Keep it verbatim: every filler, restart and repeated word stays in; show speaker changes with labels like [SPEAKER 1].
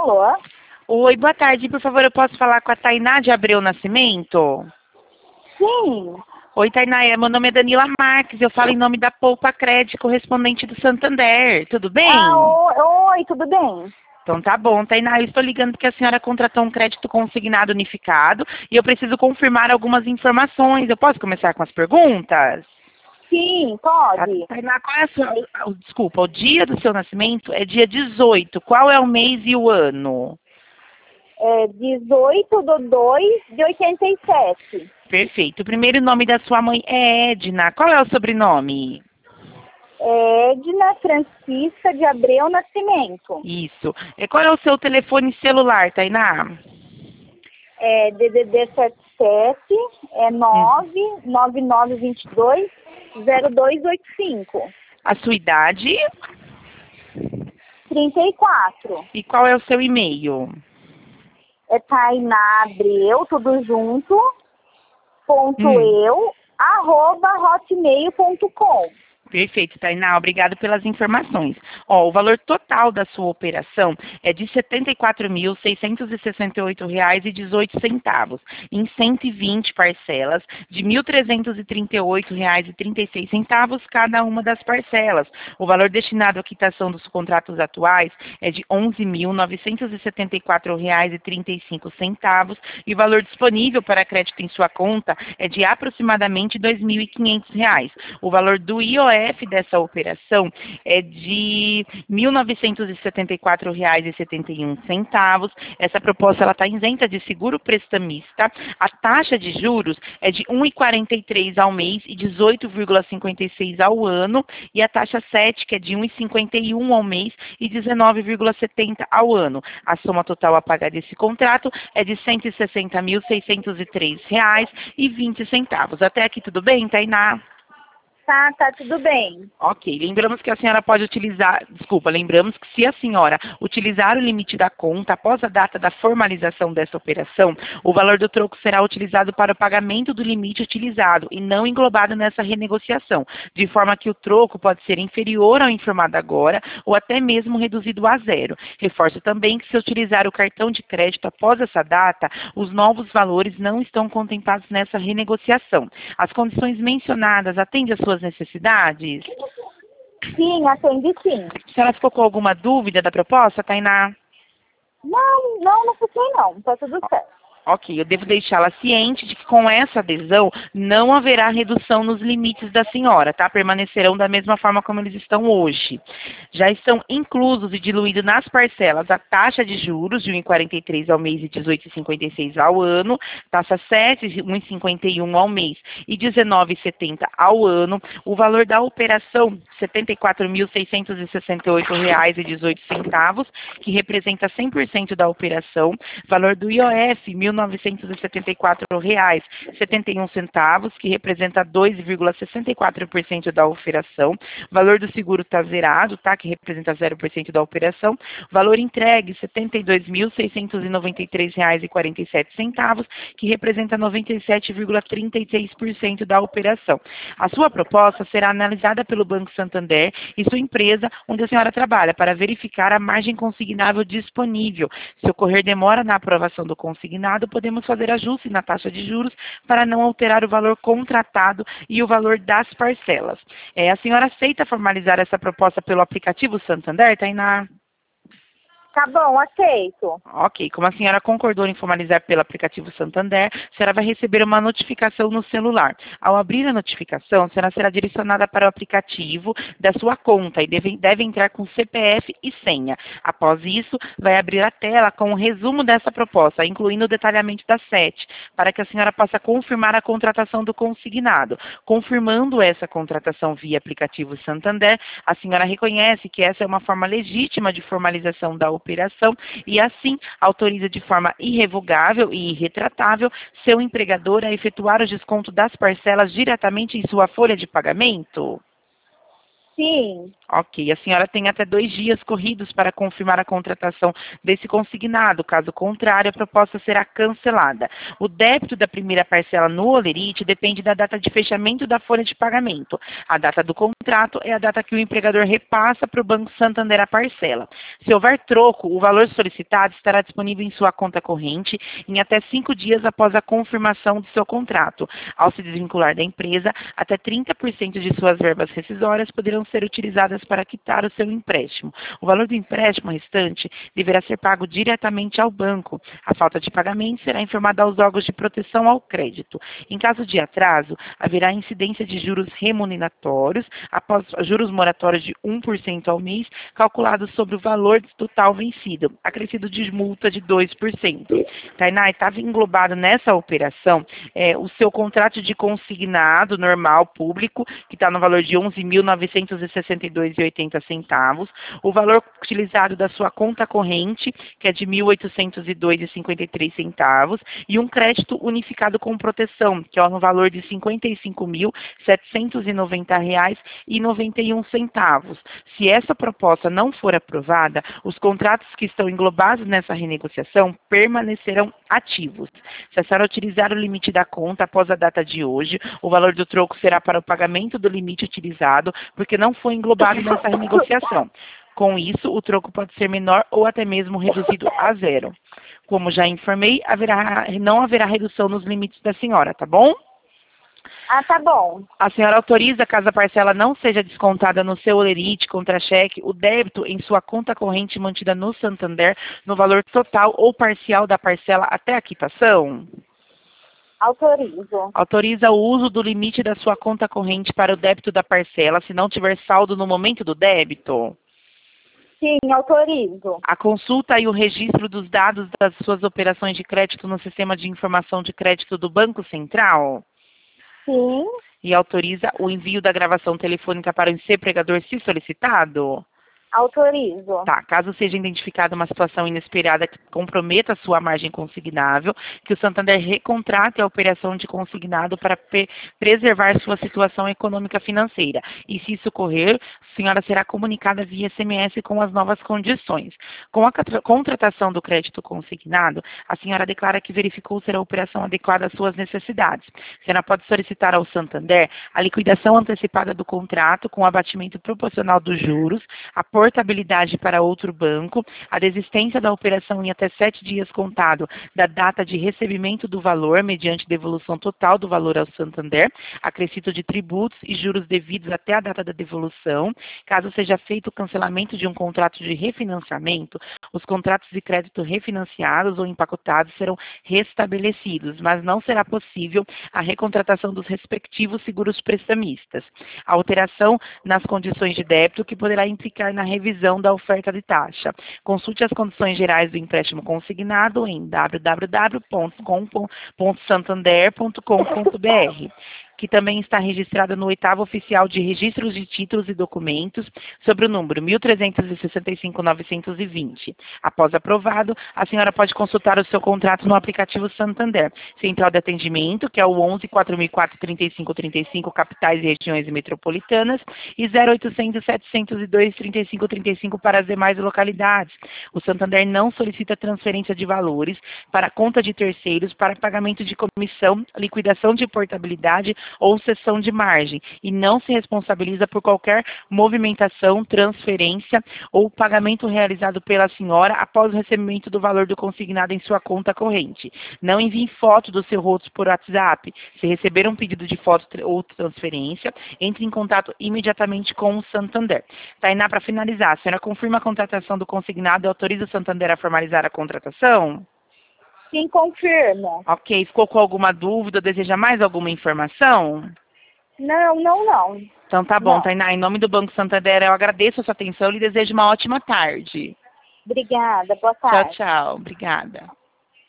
[SPEAKER 1] Alô?
[SPEAKER 2] Oi, boa tarde. Por favor, eu posso falar com a Tainá de Abreu Nascimento?
[SPEAKER 1] Sim.
[SPEAKER 2] Oi, Tainá. é- Meu nome é Danila Marques. Eu falo em nome da Poupa Crédito, correspondente do Santander. Tudo bem?
[SPEAKER 1] Ah, oi, oi, tudo bem?
[SPEAKER 2] Então tá bom, Tainá. Eu estou ligando porque a senhora contratou um crédito consignado unificado e eu preciso confirmar algumas informações. Eu posso começar com as perguntas?
[SPEAKER 1] Sim,
[SPEAKER 2] Tá,
[SPEAKER 1] pode.
[SPEAKER 2] Tainá, qual é a sua... o- Desculpa, o dia do seu nascimento é dia dezoito. Qual é o mês e o ano?
[SPEAKER 1] É dezoito de dois de oitenta e sete.
[SPEAKER 2] Perfeito. O primeiro nome da sua mãe é Edna. Qual é o sobrenome?
[SPEAKER 1] É Edna Francisca de Abreu Nascimento.
[SPEAKER 2] Isso. E qual é o seu telefone celular, Tainá?
[SPEAKER 1] É D D D setenta e sete, é nove nove nove dois dois zero dois oito cinco.
[SPEAKER 2] A sua idade
[SPEAKER 1] trinta e quatro.
[SPEAKER 2] e qual é o seu e-mail?
[SPEAKER 1] É Tainá Abreu, tudo junto, ponto
[SPEAKER 2] Hum.
[SPEAKER 1] eu, arroba hotmail ponto com.
[SPEAKER 2] Perfeito, Tainá. Obrigado pelas informações. Ó, o valor total da sua operação é de setenta e quatro mil, seiscentos e sessenta e oito reais e dezoito centavos, em cento e vinte parcelas de mil trezentos e trinta e oito reais e trinta e seis centavos cada uma das parcelas. O valor destinado à quitação dos contratos atuais é de onze mil, novecentos e setenta e quatro reais e trinta e cinco centavos e o valor disponível para crédito em sua conta é de aproximadamente dois mil e quinhentos reais. O valor do I O F dessa operação é de mil novecentos e setenta e quatro reais e setenta e um centavos. Essa proposta ela está isenta de seguro prestamista. A taxa de juros é de um vírgula quarenta e três ao mês e dezoito vírgula cinquenta e seis ao ano. E a taxa sete, que é de um vírgula cinquenta e um ao mês e dezenove vírgula setenta ao ano. A soma total a pagar desse contrato é de cento e sessenta mil, seiscentos e três reais e vinte centavos. Até aqui tudo bem, Tainá?
[SPEAKER 1] Tá, tá tudo bem.
[SPEAKER 2] Ok, lembramos que a senhora pode utilizar, desculpa, lembramos que se a senhora utilizar o limite da conta após a data da formalização dessa operação, o valor do troco será utilizado para o pagamento do limite utilizado e não englobado nessa renegociação, de forma que o troco pode ser inferior ao informado agora ou até mesmo reduzido a zero. Reforço também que se utilizar o cartão de crédito após essa data, os novos valores não estão contemplados nessa renegociação. As condições mencionadas atendem às suas necessidades?
[SPEAKER 1] Sim, atende sim.
[SPEAKER 2] A senhora ficou com alguma dúvida da proposta, Tainá?
[SPEAKER 1] Não, não, não fiquei não. Tá tudo certo.
[SPEAKER 2] Ok, eu devo deixá-la ciente de que com essa adesão não haverá redução nos limites da senhora, tá? Permanecerão da mesma forma como eles estão hoje. Já estão inclusos e diluídos nas parcelas a taxa de juros de um vírgula quarenta e três ao mês e dezoito vírgula cinquenta e seis ao ano, taxa sete, um vírgula cinquenta e um ao mês e dezenove vírgula setenta ao ano, o valor da operação setenta e quatro mil, seiscentos e sessenta e oito reais e dezoito centavos, que representa cem por cento da operação, valor do I O F mil novecentos e setenta e quatro reais e setenta e um centavos, que representa dois vírgula sessenta e quatro por cento da operação, valor do seguro está zerado, tá, que representa zero por cento da operação, valor entregue setenta e dois mil, seiscentos e noventa e três reais e quarenta e sete centavos, que representa noventa e sete vírgula trinta e seis por cento da operação. A sua proposta será analisada pelo Banco Santander e sua empresa onde a senhora trabalha para verificar a margem consignável disponível. Se ocorrer demora na aprovação do consignado, podemos fazer ajuste na taxa de juros para não alterar o valor contratado e o valor das parcelas. É, a senhora aceita formalizar essa proposta pelo aplicativo Santander, Tainá?
[SPEAKER 1] Tá bom, aceito.
[SPEAKER 2] Ok, como a senhora concordou em formalizar pelo aplicativo Santander, a senhora vai receber uma notificação no celular. Ao abrir a notificação, a senhora será direcionada para o aplicativo da sua conta e deve, deve entrar com C P F e senha. Após isso, vai abrir a tela com um resumo dessa proposta, incluindo o detalhamento da S E T, para que a senhora possa confirmar a contratação do consignado. Confirmando essa contratação via aplicativo Santander, a senhora reconhece que essa é uma forma legítima de formalização da operação operação e assim autoriza de forma irrevogável e irretratável seu empregador a efetuar o desconto das parcelas diretamente em sua folha de pagamento?
[SPEAKER 1] Sim.
[SPEAKER 2] Ok, a senhora tem até dois dias corridos para confirmar a contratação desse consignado. Caso contrário, a proposta será cancelada. O débito da primeira parcela no Olerite depende da data de fechamento da folha de pagamento. A data do contrato é a data que o empregador repassa para o Banco Santander a parcela. Se houver troco, o valor solicitado estará disponível em sua conta corrente em até cinco dias após a confirmação do seu contrato. Ao se desvincular da empresa, até trinta por cento de suas verbas rescisórias poderão ser utilizadas para quitar o seu empréstimo. O valor do empréstimo restante deverá ser pago diretamente ao banco. A falta de pagamento será informada aos órgãos de proteção ao crédito. Em caso de atraso, haverá incidência de juros remuneratórios após juros moratórios de um por cento ao mês, calculados sobre o valor total vencido, acrescido de multa de dois por cento. Tainá, estava englobado nessa operação é, o seu contrato de consignado normal público, que está no valor de onze mil novecentos e sessenta e dois reais e oitenta centavos, o valor utilizado da sua conta corrente, que é de mil oitocentos e dois reais e cinquenta e três centavos, e um crédito unificado com proteção, que é no valor de cinquenta e cinco mil setecentos e noventa reais e noventa e um centavos. Se essa proposta não for aprovada, os contratos que estão englobados nessa renegociação permanecerão ativos. Se a senhora utilizar o limite da conta após a data de hoje, o valor do troco será para o pagamento do limite utilizado, porque não foi englobado nessa renegociação. Com isso, o troco pode ser menor ou até mesmo reduzido a zero. Como já informei, haverá, não haverá redução nos limites da senhora, tá bom?
[SPEAKER 1] Ah, tá bom.
[SPEAKER 2] A senhora autoriza, caso a parcela não seja descontada no seu Olerite contra-cheque, o débito em sua conta corrente mantida no Santander no valor total ou parcial da parcela até a quitação?
[SPEAKER 1] Autorizo.
[SPEAKER 2] Autoriza o uso do limite da sua conta corrente para o débito da parcela, se não tiver saldo no momento do débito?
[SPEAKER 1] Sim, autorizo.
[SPEAKER 2] A consulta e o registro dos dados das suas operações de crédito no Sistema de Informação de Crédito do Banco Central?
[SPEAKER 1] Sim.
[SPEAKER 2] E autoriza o envio da gravação telefônica para o empregador se solicitado?
[SPEAKER 1] Autorizo.
[SPEAKER 2] Tá, caso seja identificada uma situação inesperada que comprometa a sua margem consignável, que o Santander recontrate a operação de consignado para pre preservar sua situação econômica financeira. E se isso ocorrer, a senhora será comunicada via S M S com as novas condições. Com a contratação do crédito consignado, a senhora declara que verificou ser a operação adequada às suas necessidades. A senhora pode solicitar ao Santander a liquidação antecipada do contrato com abatimento proporcional dos juros, a portabilidade para outro banco, a desistência da operação em até sete dias contado da data de recebimento do valor, mediante devolução total do valor ao Santander, acrescido de tributos e juros devidos até a data da devolução. Caso seja feito o cancelamento de um contrato de refinanciamento, os contratos de crédito refinanciados ou empacotados serão restabelecidos, mas não será possível a recontratação dos respectivos seguros prestamistas. A alteração nas condições de débito, que poderá implicar na revisão da oferta de taxa. Consulte as condições gerais do empréstimo consignado em w w w ponto santander ponto com ponto b r, que também está registrada no oitavo oficial de registros de títulos e documentos, sobre o número mil trezentos e sessenta e cinco, novecentos e vinte. Após aprovado, a senhora pode consultar o seu contrato no aplicativo Santander, Central de Atendimento, que é o onze, quatro mil e quatro, trinta e cinco trinta e cinco, capitais e regiões metropolitanas, e zero oitocentos, setecentos e dois, trinta e cinco trinta e cinco para as demais localidades. O Santander não solicita transferência de valores para conta de terceiros para pagamento de comissão, liquidação de portabilidade ou cessão de margem, e não se responsabiliza por qualquer movimentação, transferência ou pagamento realizado pela senhora após o recebimento do valor do consignado em sua conta corrente. Não envie foto do seu rosto por WhatsApp. Se receber um pedido de foto ou transferência, entre em contato imediatamente com o Santander. Tainá, para finalizar, a senhora confirma a contratação do consignado e autoriza o Santander a formalizar a contratação?
[SPEAKER 1] Sim, confirmo.
[SPEAKER 2] Ok, ficou com alguma dúvida? Deseja mais alguma informação?
[SPEAKER 1] Não, não, não.
[SPEAKER 2] Então tá bom,
[SPEAKER 1] Não.
[SPEAKER 2] Tainá, em nome do Banco Santander, eu agradeço a sua atenção e lhe desejo uma ótima tarde.
[SPEAKER 1] Obrigada, boa
[SPEAKER 2] Tchau,
[SPEAKER 1] tarde.
[SPEAKER 2] tchau. Obrigada.